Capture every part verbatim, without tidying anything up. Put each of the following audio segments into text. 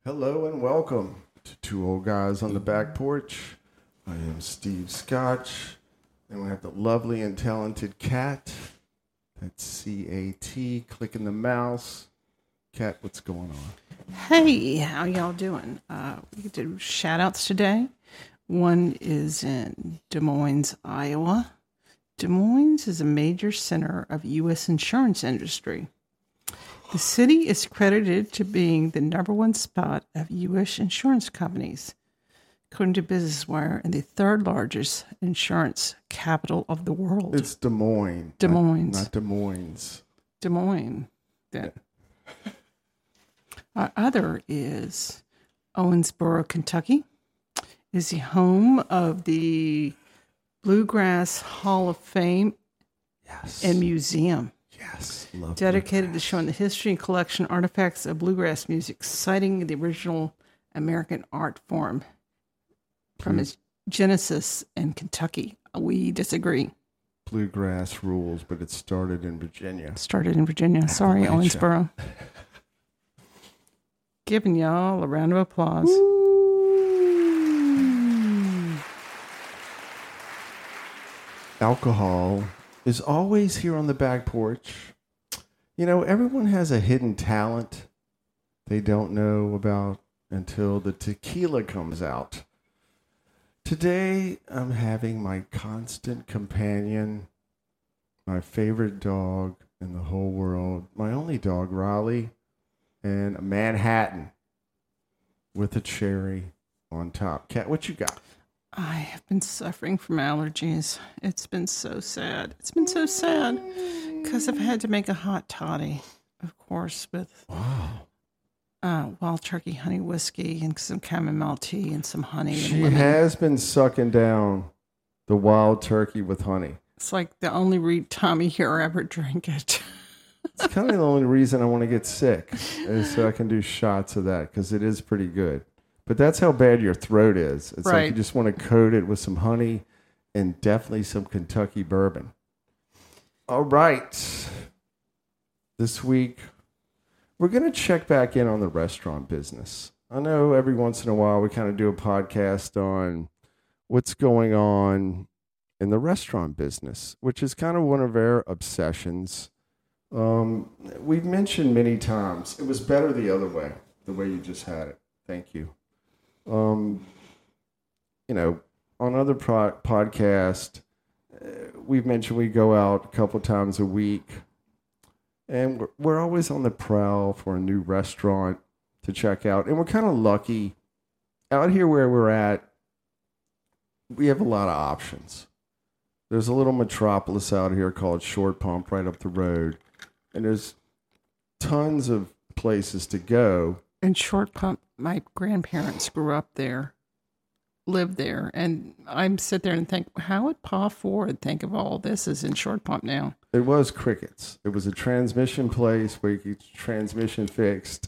Hello and welcome to Two Old Guys on the Back Porch. I am Steve Scotch, and we have the lovely and talented Cat. That's C A T, clicking the mouse. Cat, what's going on? Hey, how y'all doing? Uh, we do shout outs today. One is in Des Moines, Iowa. Des Moines is a major center of U S insurance industry. The city is credited to being the number one spot of U S insurance companies, according to Business Wire, and the third largest insurance capital of the world. It's Des Moines. Des Moines. Not, not Des Moines. Des Moines. Yeah. Our other is Owensboro, Kentucky. Is the home of the Bluegrass Hall of Fame Yes. and Museum. Yes. Love Dedicated Bluegrass. to showing the history and collection artifacts of bluegrass music, citing the original American art form from its genesis in Kentucky. We disagree. Bluegrass rules, but it started in Virginia. Started in Virginia. Sorry, Appalachia. Owensboro. Giving y'all a round of applause. Alcohol is always here on the back porch. You know, everyone has a hidden talent they don't know about until the tequila comes out. Today, I'm having my constant companion, my favorite dog in the whole world, my only dog, Raleigh, and a Manhattan with a cherry on top. Cat, what you got? I have been suffering from allergies. It's been so sad. It's been so sad because I've had to make a hot toddy, of course, with Wow. uh, wild turkey honey whiskey and some chamomile tea and some honey. She and lemon. has been sucking down the wild turkey with honey. It's like the only re- time a year I ever drink it. It's kind of the only reason I want to get sick is so I can do shots of that because it is pretty good. But that's how bad your throat is. It's like Right. you just want to coat it with some honey and definitely some Kentucky bourbon. All right. This week, we're going to check back in on the restaurant business. I know every once in a while we kind of do a podcast on what's going on in the restaurant business, which is kind of one of our obsessions. Um, we've mentioned many times, it was better the other way, the way you just had it. Thank you. Um, you know, on other pro- podcasts, uh, we've mentioned we go out a couple times a week, and we're, we're always on the prowl for a new restaurant to check out. And we're kind of lucky out here where we're at. We have a lot of options. There's a little metropolis out here called Short Pump right up the road, and there's tons of places to go. In Short Pump, my grandparents grew up there, lived there, and I sit there and think, how would Pa Ford think of all this is in Short Pump now? It was Crickets. It was a transmission place where you could get transmission fixed,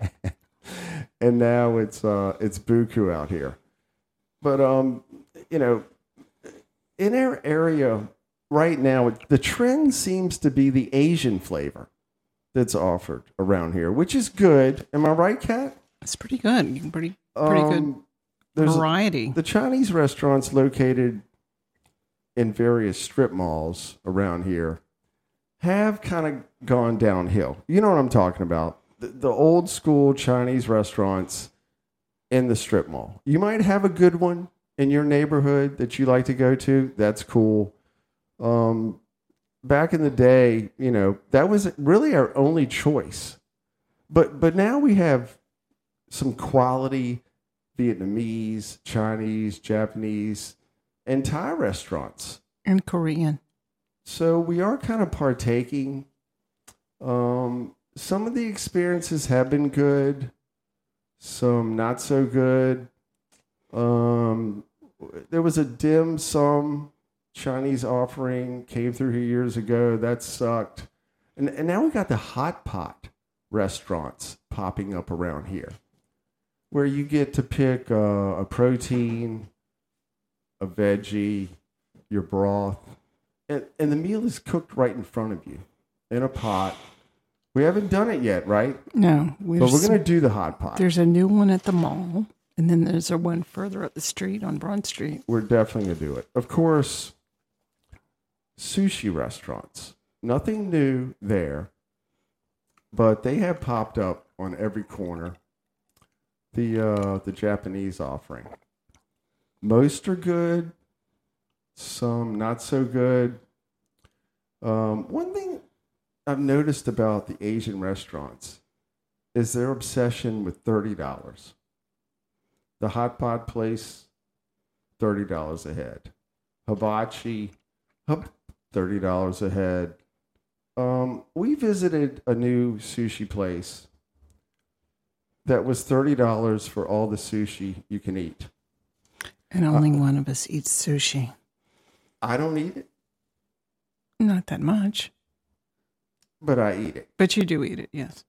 and now it's uh, it's Buku out here. But um, you know, in our area right now, the trend seems to be the Asian flavor that's offered around here, which is good. Am I right, Kat? It's pretty good. Pretty pretty good Um, there's a- variety. the Chinese restaurants located in various strip malls around here have kind of gone downhill. You know what I'm talking about? The, the old school Chinese restaurants in the strip mall. You might have a good one in your neighborhood that you like to go to. That's cool. Um, back in the day, you know, that was really our only choice. But but now we have some quality Vietnamese, Chinese, Japanese, and Thai restaurants. And Korean. So we are kind of partaking. Um, some of the experiences have been good, some not so good. Um, there was a dim sum Chinese offering came through here years ago. That sucked. And, and now we got the hot pot restaurants popping up around here where you get to pick uh, a protein, a veggie, your broth. And, and the meal is cooked right in front of you in a pot We haven't done it yet, right? No. But we're going to do the hot pot. There's a new one at the mall, and then there's a one further up the street on Broad Street. We're definitely going to do it. Of course, sushi restaurants. Nothing new there, but they have popped up on every corner. The uh, the Japanese offering. Most are good, some not so good. Um, one thing I've noticed about the Asian restaurants is their obsession with thirty dollars. The hot pot place, thirty dollars a head. Hibachi, thirty dollars a head. Um, we visited a new sushi place that was thirty dollars for all the sushi you can eat. And only uh, one of us eats sushi. I don't eat it. Not that much. But I eat it. But you do eat it, yes.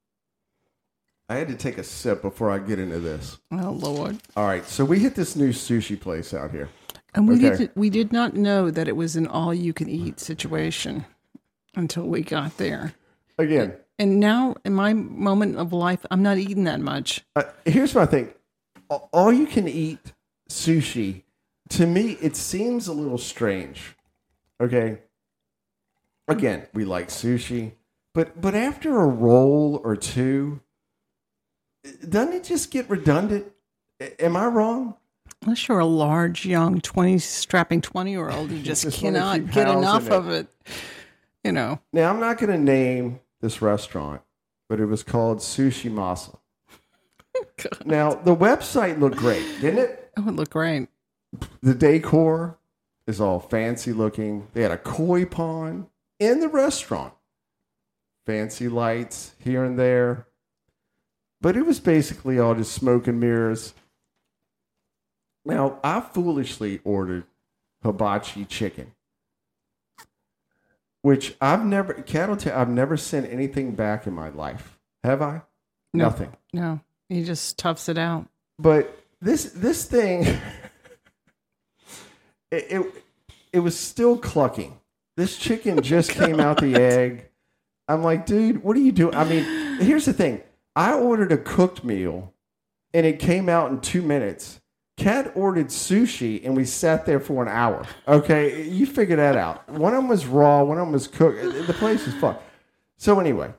I had to take a sip before I get into this. Oh, Lord. All right, so we hit this new sushi place out here. And we, okay. did, we did not know that it was an all-you-can-eat situation until we got there. Again. And now, in my moment of life, I'm not eating that much. Uh, here's my thing. All you can eat sushi, to me, it seems a little strange. Okay? Again, we like sushi. But but after a roll or two, doesn't it just get redundant? Am I wrong? Unless you're a large, young, twenty strapping twenty-year-old who just, just cannot get enough it. of it. You know. Now, I'm not going to name this restaurant, but it was called Sushi Masa. Now, the website looked great, didn't it? Oh, it looked great. The decor is all fancy looking. They had a koi pond in the restaurant. Fancy lights here and there. But it was basically all just smoke and mirrors. Now, I foolishly ordered hibachi chicken, which I've never, cattle t- I've never sent anything back in my life. Have I? No, Nothing. No, he just toughs it out. But this this thing, it, it it was still clucking. This chicken just came out the egg. I'm like, dude, what are you doing? I mean, here's the thing. I ordered a cooked meal, and it came out in two minutes. Kat ordered sushi, and we sat there for an hour. Okay, you figure that out. One of them was raw, one of them was cooked. The place was fucked. So anyway,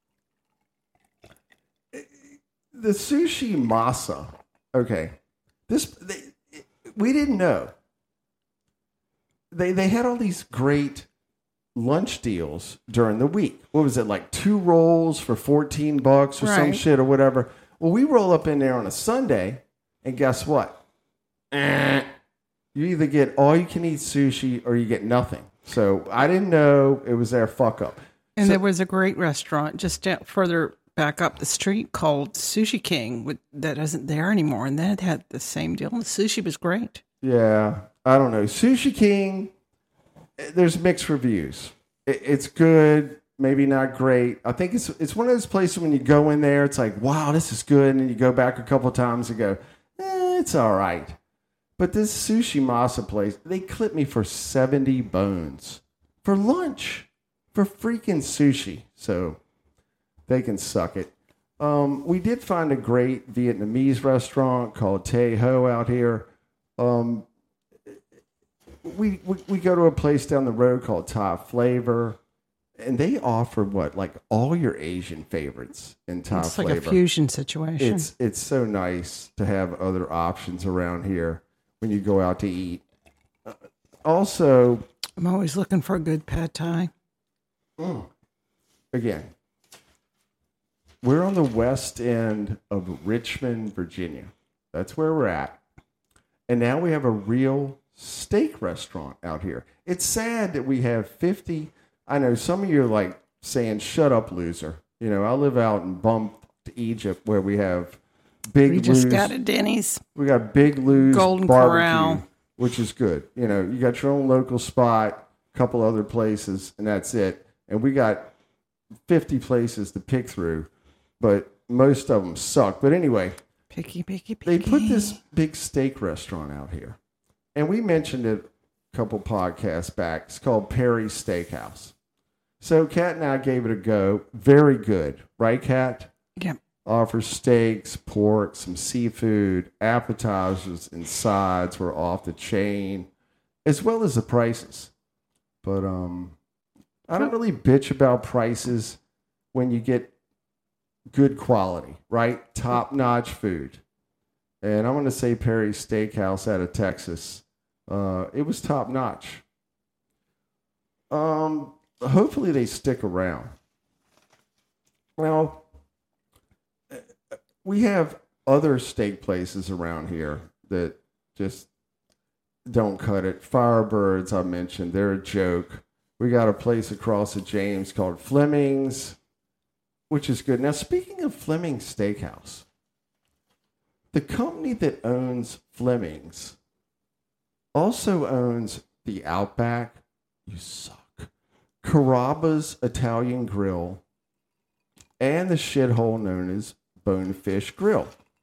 the Sushi Masa. Okay, this they, we didn't know. They they had all these great lunch deals during the week. What was it, like two rolls for fourteen bucks or right. some shit or whatever? Well, we roll up in there on a Sunday, and guess what? You either get all you can eat sushi or you get nothing. So I didn't know it was their fuck up. And so, there was a great restaurant just further back up the street called Sushi King with, that isn't there anymore. And that had the same deal. The sushi was great. Yeah. I don't know. Sushi King, there's mixed reviews. It, it's good, maybe not great. I think it's it's one of those places when you go in there, it's like, wow, this is good. And then you go back a couple of times and go, eh, it's all right. But this Sushi Masa place, they clipped me for seventy bones for lunch for freaking sushi. So they can suck it. Um, we did find a great Vietnamese restaurant called Tay Ho out here. Um, we, we we go to a place down the road called Thai Flavor, and they offer what, like all your Asian favorites in Thai it's Flavor. It's like a fusion situation. It's it's so nice to have other options around here when you go out to eat. Uh, also, I'm always looking for a good pad thai. Mm, again, we're on the west end of Richmond, Virginia. That's where we're at. And now we have a real steak restaurant out here. It's sad that we have fifty. I know some of you are like saying, shut up, loser. You know, I live out in Bump, Egypt, where we have Big We just Lou's, got a Denny's. We got Big Lou's Golden barbecue, Corral, which is good. You know, you got your own local spot, a couple other places, and that's it. And we got fifty places to pick through, but most of them suck. But anyway, picky, picky, picky. They put this big steak restaurant out here, and we mentioned it a couple podcasts back. It's called Perry's Steakhouse. So Kat and I gave it a go. Very good. Right, Kat? Yeah. Offers steaks, pork, some seafood, appetizers, and sides were off the chain, as well as the prices. But um, I don't really bitch about prices when you get good quality, right? Top-notch food. And I'm going to say Perry's Steakhouse out of Texas. Uh, it was top-notch. Um, hopefully they stick around. Well, we have other steak places around here that just don't cut it. Firebirds, I mentioned, they're a joke. We got a place across the James called Fleming's, which is good. Now, speaking of Fleming's Steakhouse, the company that owns Fleming's also owns the Outback. You suck. Carrabba's Italian Grill, and the shithole known as Bonefish Grill.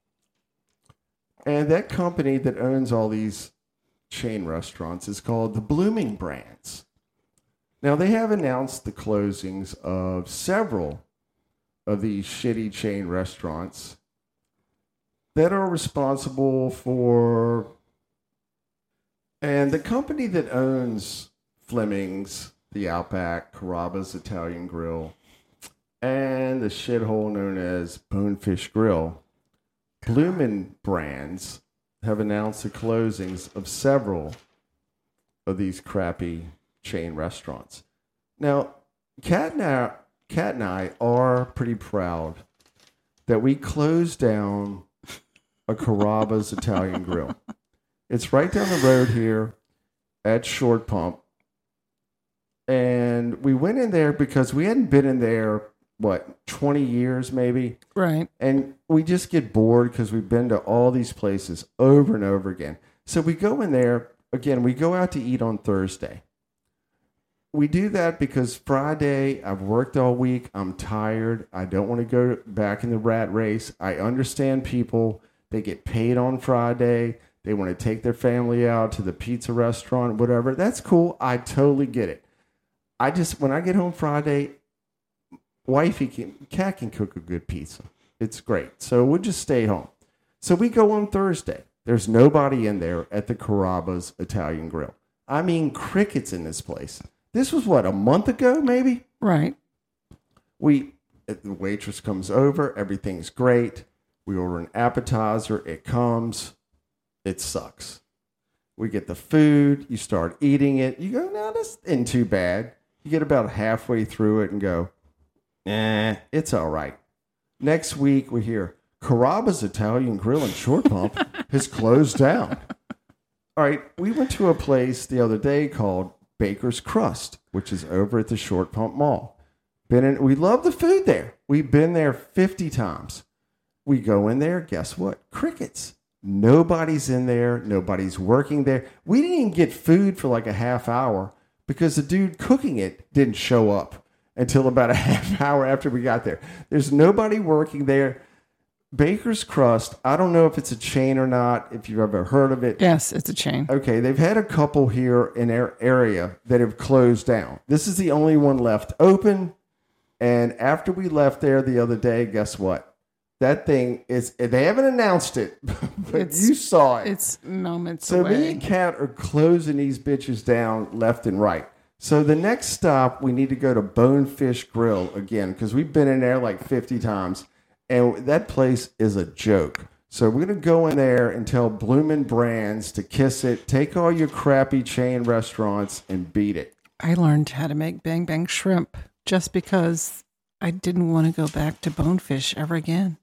And that company that owns all these chain restaurants is called the Blooming Brands. Now, they have announced the closings of several of these shitty chain restaurants that are responsible for... And the company that owns Fleming's, the Outback, Carrabba's Italian Grill, and the shithole known as Bonefish Grill, Bloomin' Brands have announced the closings of several of these crappy chain restaurants. Now, Kat and I, Kat and I are pretty proud that we closed down a Carrabba's Italian Grill. It's right down the road here at Short Pump. And we went in there because we hadn't been in there what, twenty years maybe? Right. And we just get bored because we've been to all these places over and over again. So we go in there, again, we go out to eat on Thursday. We do that because Friday, I've worked all week, I'm tired, I don't want to go back in the rat race. I understand people, they get paid on Friday, they want to take their family out to the pizza restaurant, whatever. That's cool, I totally get it. I just, when I get home Friday, wifey can, Kat can cook a good pizza. It's great. So we'll just stay home. So we go on Thursday. There's nobody in there at the Carrabba's Italian Grill. I mean, crickets in this place. This was what, a month ago, maybe? Right. We, the waitress comes over. Everything's great. We order an appetizer. It comes. It sucks. We get the food. You start eating it. You go, no, this isn't too bad. You get about halfway through it and go, eh, it's all right. Next week, we hear Carrabba's Italian Grill in Short Pump has closed down. All right, we went to a place the other day called Baker's Crust, which is over at the Short Pump Mall. Been in, we love the food there. We've been there fifty times. We go in there, guess what? Crickets. Nobody's in there. Nobody's working there. We didn't even get food for like a half hour because the dude cooking it didn't show up until about a half hour after we got there. There's nobody working there. Baker's Crust, I don't know if it's a chain or not, if you've ever heard of it. Yes, it's a chain. Okay, they've had a couple here in our area that have closed down. This is the only one left open. And after we left there the other day, guess what? That thing is, they haven't announced it, but It's- you saw it. It's moments So me away. and Kat are closing these bitches down left and right. So the next stop, we need to go to Bonefish Grill again because we've been in there like fifty times. And that place is a joke. So we're going to go in there and tell Bloomin' Brands to kiss it, take all your crappy chain restaurants and beat it. I learned how to make bang bang shrimp just because I didn't want to go back to Bonefish ever again.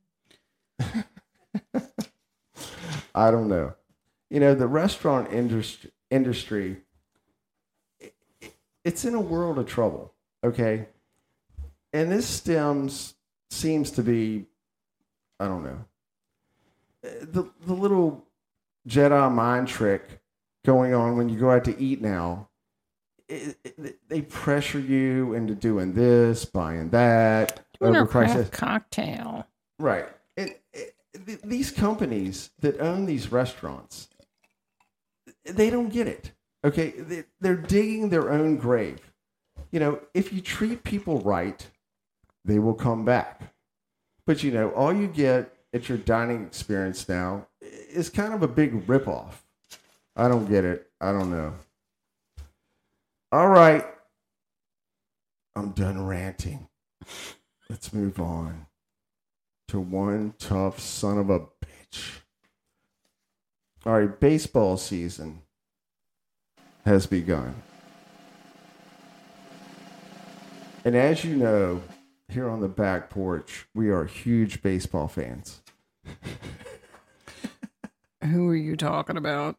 I don't know. You know, the restaurant industry, industry it, it's in a world of trouble, okay? And this stems, seems to be, I don't know, the, the little Jedi mind trick going on when you go out to eat now. It, it, they pressure you into doing this, buying that. Doing a overpriced- craft cocktail. Right. It, it, th- these companies that own these restaurants, they don't get it. Okay, they, they're digging their own grave. you know, if you treat people right, they will come back. But, you know, all you get at your dining experience now is kind of a big ripoff. I don't get it. I don't know. All right. I'm done ranting. Let's move on to one tough son of a bitch. All right, baseball season has begun. And as you know, here on the back porch, we are huge baseball fans. Who are you talking about?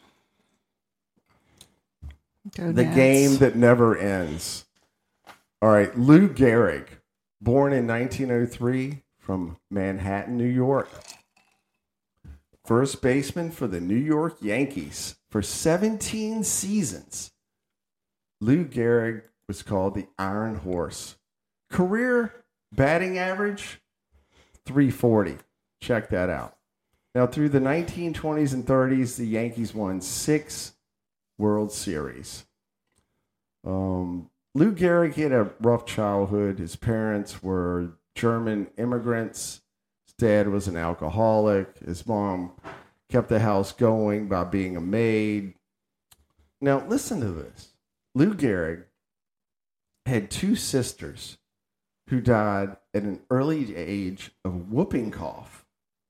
Go the Nats. Game that never ends. All right, Lou Gehrig, born in nineteen oh three from Manhattan, New York. First baseman for the New York Yankees for seventeen seasons. Lou Gehrig was called the Iron Horse. Career batting average, three forty. Check that out. Now, through the nineteen twenties and thirties, the Yankees won six World Series. Um, Lou Gehrig had a rough childhood. His parents were German immigrants. His dad was an alcoholic. His mom kept the house going by being a maid. Now, listen to this. Lou Gehrig had two sisters who died at an early age of whooping cough.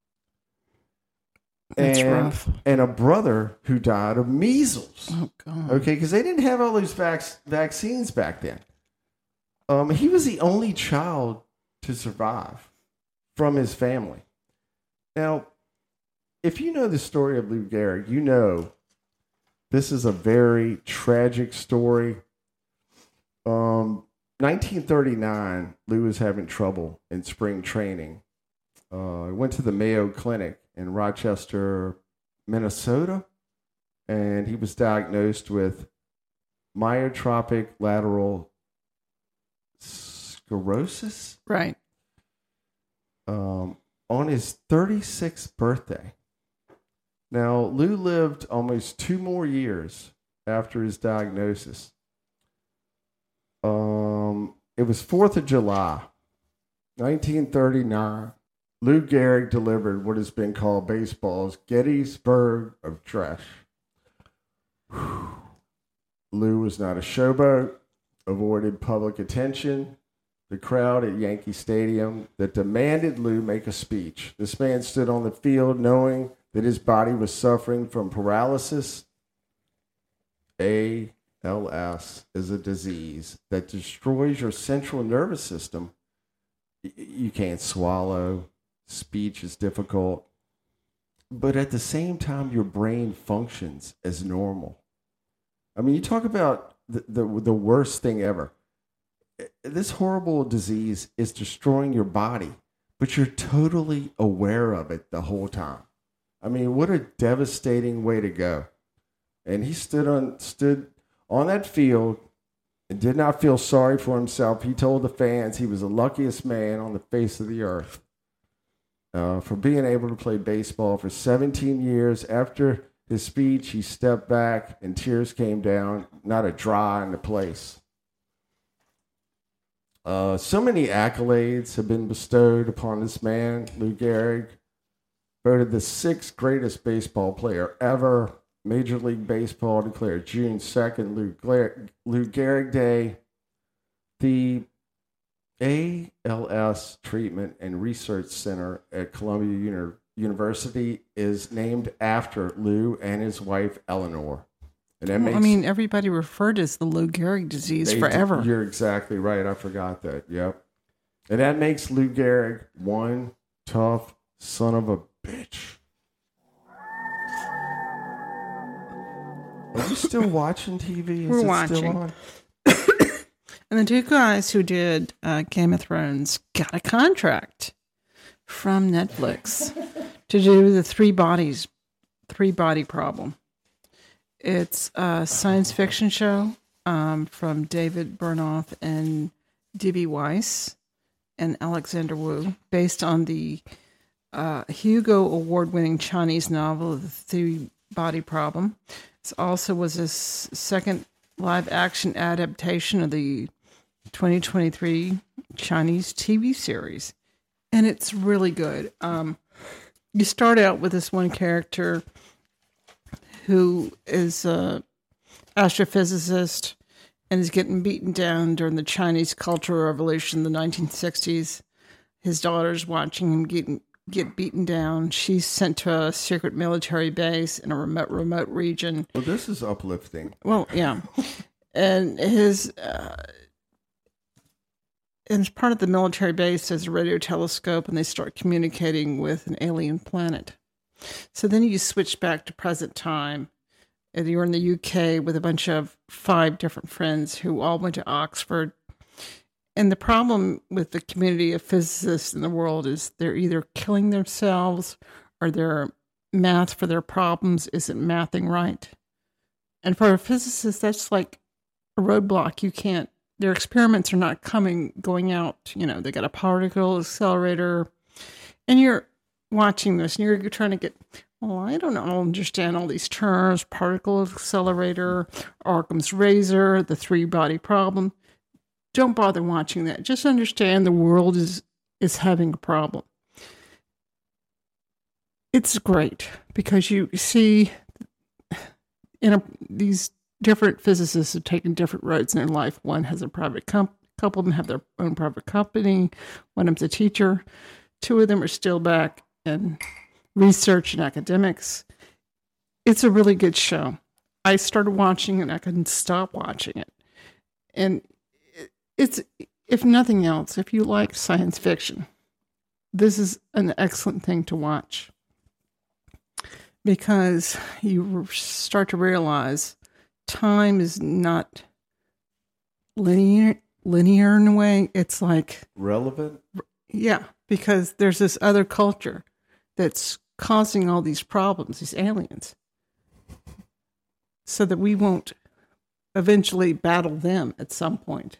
That's and, rough. And a brother who died of measles. Oh, God. Okay, because they didn't have all those vac- vaccines back then. Um, he was the only child to survive from his family. Now, if you know the story of Lou Gehrig, you know this is a very tragic story. Um, nineteen thirty-nine, Lou was having trouble in spring training. Uh, he went to the Mayo Clinic in Rochester, Minnesota, and he was diagnosed with myotropic lateral sclerosis. Right. Um, on his thirty-sixth birthday. Now, Lou lived almost two more years after his diagnosis. Um, it was fourth of July, nineteen thirty-nine. Lou Gehrig delivered what has been called baseball's Gettysburg Address. Lou was not a showboat, avoided public attention. The crowd at Yankee Stadium that demanded Lou make a speech. This man stood on the field knowing that his body was suffering from paralysis. A L S is a disease that destroys your central nervous system. You can't swallow. Speech is difficult. But at the same time, your brain functions as normal. I mean, you talk about the, the, the worst thing ever. This horrible disease is destroying your body, but you're totally aware of it the whole time. I mean, what a devastating way to go. And he stood on stood on that field and did not feel sorry for himself. He told the fans he was the luckiest man on the face of the earth uh, for being able to play baseball for seventeen years. After his speech, he stepped back and tears came down, not a dry in the place. Uh, so many accolades have been bestowed upon this man, Lou Gehrig. Voted the sixth greatest baseball player ever. Major League Baseball declared June second Lou, Gla- Lou Gehrig Day. The A L S Treatment and Research Center at Columbia Uni- University is named after Lou and his wife, Eleanor. And that Well, makes, I mean, everybody referred to as the Lou Gehrig disease they- forever. You're exactly right. I forgot that. Yep. And that makes Lou Gehrig one tough son of a bitch. Are you still watching T V? Is We're it watching. still on? And the two guys who did uh, Game of Thrones got a contract from Netflix to do the three bodies, three body problem. It's a science fiction show um, from David Bernoth and D B Weiss and Alexander Wu, based on the uh, Hugo Award-winning Chinese novel, The Three Body Problem. It also was his second live action adaptation of the twenty twenty-three Chinese T V series. And it's really good. Um, you start out with this one character who is a astrophysicist and is getting beaten down during the Chinese Cultural Revolution in the nineteen sixties. His daughter's watching him get, get beaten down. She's sent to a secret military base in a remote, remote region. Well, this is uplifting. Well, yeah. And his... Uh, And as part of the military base, there's a radio telescope, and they start communicating with an alien planet. So then you switch back to present time, and you're in the U K with a bunch of five different friends who all went to Oxford. And the problem with the community of physicists in the world is they're either killing themselves or their math for their problems isn't mathing right. And for a physicist, that's like a roadblock. You can't. Their experiments are not coming, going out. You know, they got a particle accelerator, and you're watching this, and you're trying to get, well, I don't know, I don't understand all these terms, particle accelerator, Occam's razor, the three-body problem. Don't bother watching that. Just understand the world is, is having a problem. It's great because you see in a, these different physicists have taken different roads in their life. One has a private company. A couple of them have their own private company. One of them's a teacher. Two of them are still back in research and academics. It's a really good show. I started watching it and I couldn't stop watching it. And it's, if nothing else, if you like science fiction, this is an excellent thing to watch because you start to realize time is not linear, linear in a way. It's like relevant. Yeah, because there's this other culture that's causing all these problems, these aliens, so that we won't eventually battle them at some point.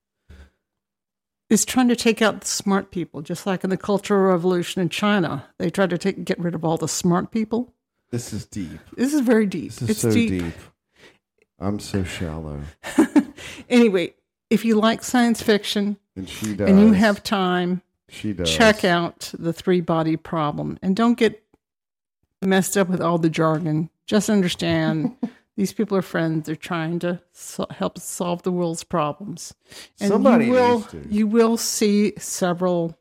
It's trying to take out the smart people, just like in the Cultural Revolution in China. They tried to take, get rid of all the smart people. This is deep. This is very deep. This is it's so deep. deep. I'm so shallow. Anyway, if you like science fiction and she does, and you have time, she does. Check out the three-body problem. And don't get messed up with all the jargon. Just understand these people are friends. They're trying to so- help solve the world's problems. And Somebody you will, needs to. You will see several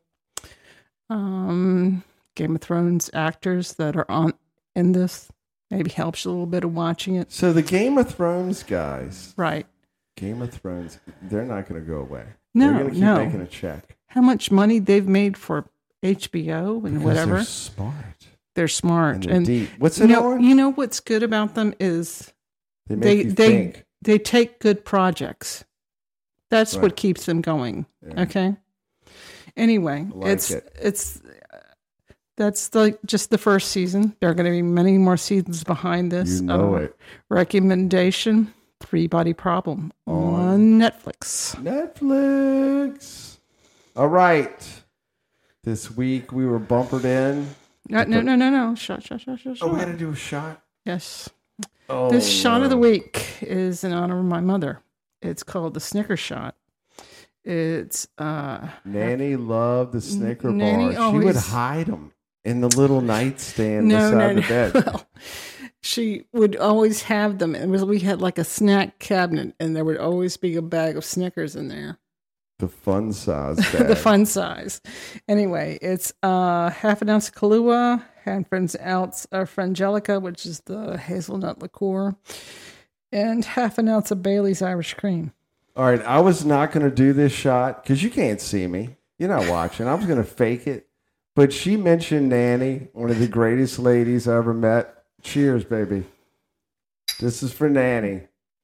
um, Game of Thrones actors that are on in this. Maybe helps you a little bit of watching it. So the Game of Thrones guys, right? Game of Thrones, they're not going to go away. No, they're going to keep no. making a check. How much money they've made for H B O and Because whatever. They're smart. They're smart And they're and deep. What's it you know, on? you know what's good about them is They make they you they think. they take good projects. That's Right. what keeps them going. Yeah. Okay. Anyway, I like it's it. it's that's the just the first season. There are going to be many more seasons behind this. You know Uh, it. Recommendation: Three Body Problem On on Netflix. Netflix. All right. This week we were bumpered in. No, no, no, no, no. Shot, shot, shot, shot, shot. Oh, we got to do a shot. Yes. Oh, This shot no. of the week is in honor of my mother. It's called the Snicker shot. It's uh, Nanny loved the Snicker Nanny bars. She would always- hide them in the little nightstand no, beside no, the no. bed. Well, she would always have them, and we had like a snack cabinet, and there would always be a bag of Snickers in there. The fun size bag. The fun size. Anyway, it's uh, half an ounce of Kahlua, half an ounce of Frangelica, which is the hazelnut liqueur, and half an ounce of Bailey's Irish cream. All right, I was not going to do this shot because you can't see me. You're not watching. I was going to fake it. But she mentioned Nanny, one of the greatest ladies I ever met. Cheers, baby. This is for Nanny.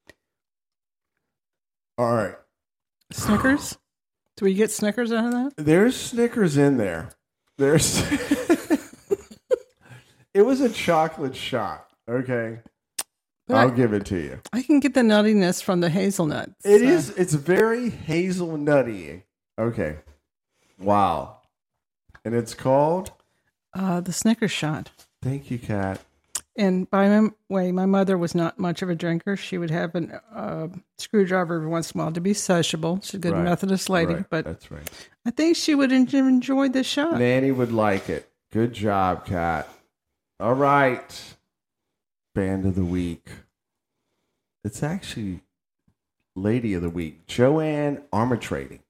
All right. Snickers? Do we get Snickers out of that? There's Snickers in there. There's. It was a chocolate shot. Okay. But I'll I, give it to you. I can get the nuttiness from the hazelnut. It so- is. It's very hazelnutty. Okay. Wow. And it's called. Uh, the Snickers shot. Thank you, Kat. And by the way, my mother was not much of a drinker. She would have a uh, screwdriver every once in a while to be sociable. She's a good Right. Methodist lady, Right. but That's right. I think she would en- enjoy the shot. Nanny would like it. Good job, Kat. All right. Band of the week. It's actually Lady of the Week. Joanne Armatrading.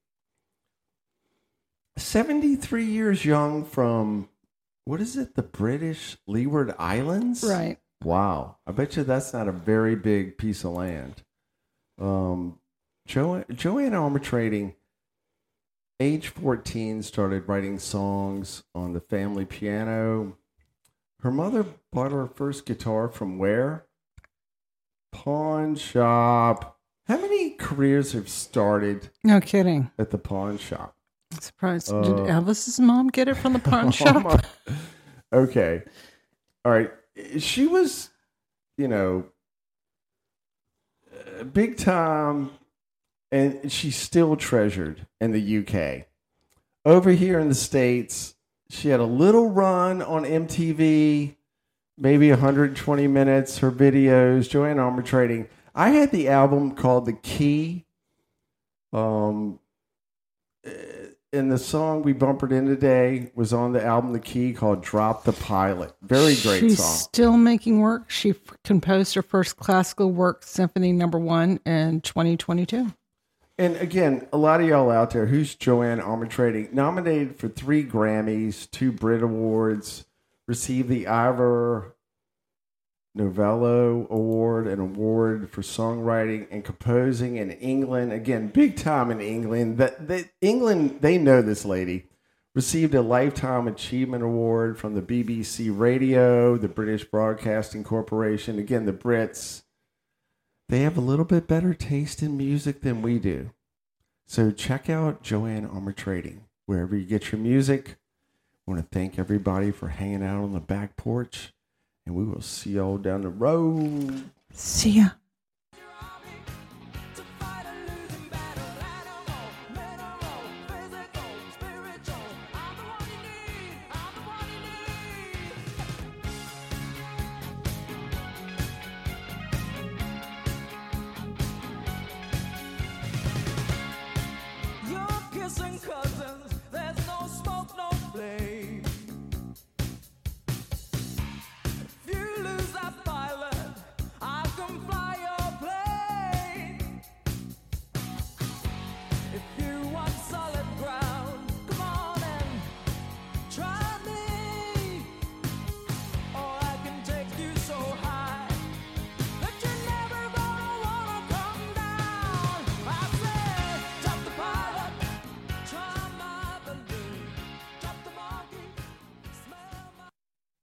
seventy-three years young from, what is it, the British Leeward Islands? Right. Wow. I bet you that's not a very big piece of land. Um, jo- Joanne Armatrading, age fourteen, started writing songs on the family piano. Her mother bought her first guitar from where? Pawn shop. How many careers have started No kidding. at the pawn shop? I'm surprised. Uh, Did Elvis's mom get it from the pawn shop? Okay. All right. She was, you know, uh, big time, and she's still treasured in the U K. Over here in the States, she had a little run on M T V, maybe one hundred twenty minutes, her videos, Joanne Armatrading. I had the album called The Key. Um, and the song we bumpered in today was on the album The Key called Drop the Pilot. Very great She's song. still making work. She f- composed her first classical work, Symphony Number One, in twenty twenty-two. And again, a lot of y'all out there, who's Joanne Armatrading? Nominated for three Grammys, two Brit Awards, received the Ivor Novello Award, an award for songwriting and composing in England. Again, big time in England. That, that England, they know this lady. Received a Lifetime Achievement Award from the B B C Radio, the British Broadcasting Corporation. Again, the Brits, they have a little bit better taste in music than we do. So check out Joanne Armatrading wherever you get your music. I want to thank everybody for hanging out on the back porch. And we will see y'all down the road. See ya.